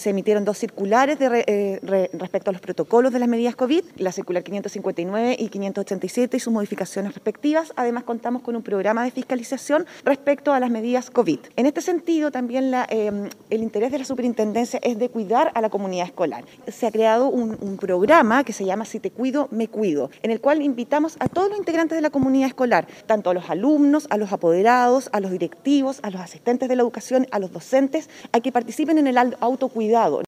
se emitieron 2 circulares respecto a los protocolos de las medidas COVID, la circular 559 y 587 y sus modificaciones respectivas. Además, contamos con un programa de fiscalización respecto a las medidas COVID. En este sentido, también el interés de la superintendencia es de cuidar a la comunidad escolar. Se ha creado un programa que se llama Si te cuido, me cuido, en el cual invitamos a todos los integrantes de la comunidad escolar, tanto a los alumnos, a los apoderados, a los directivos, a los asistentes de la educación, a los docentes, a que participen en el autocuidado.